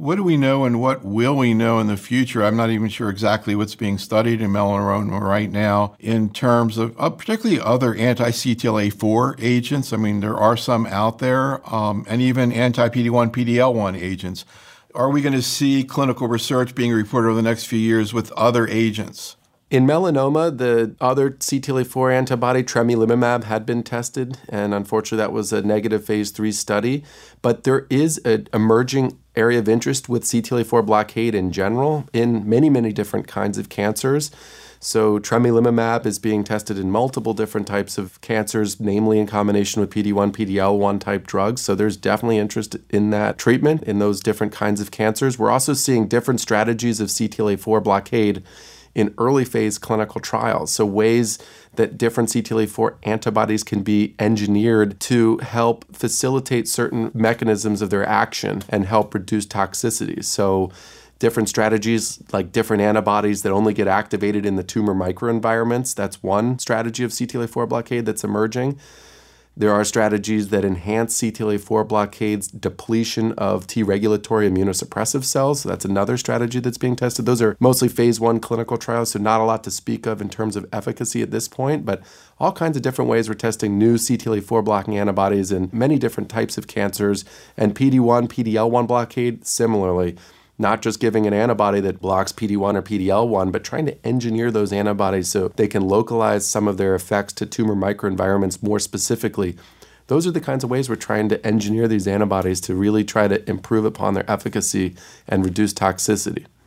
What do we know and what will we know in the future? I'm not even sure exactly what's being studied in melanoma right now in terms of particularly other anti-CTLA-4 agents. I mean, there are some out there, and even anti-PD-1, PD-L1 agents. Are we going to see clinical research being reported over the next few years with other agents? In melanoma, the other CTLA-4 antibody, tremelimumab, had been tested, and unfortunately that was a negative phase 3 study. But there is an emerging area of interest with CTLA-4 blockade in general in many, many different kinds of cancers. So tremelimumab is being tested in multiple different types of cancers, namely in combination with PD-1, PD-L1 type drugs. So there's definitely interest in that treatment in those different kinds of cancers. We're also seeing different strategies of CTLA-4 blockade in early phase clinical trials. So ways that different CTLA-4 antibodies can be engineered to help facilitate certain mechanisms of their action and help reduce toxicity. So different strategies like different antibodies that only get activated in the tumor microenvironments. That's one strategy of CTLA-4 blockade that's emerging. There are strategies that enhance CTLA-4 blockade's depletion of T regulatory immunosuppressive cells. So that's another strategy that's being tested. Those are mostly phase 1 clinical trials, so not a lot to speak of in terms of efficacy at this point, but all kinds of different ways we're testing new CTLA-4 blocking antibodies in many different types of cancers. And PD-1, PD-L1 blockade, similarly. Not just giving an antibody that blocks PD-1 or PD-L1, but trying to engineer those antibodies so they can localize some of their effects to tumor microenvironments more specifically. Those are the kinds of ways we're trying to engineer these antibodies to really try to improve upon their efficacy and reduce toxicity.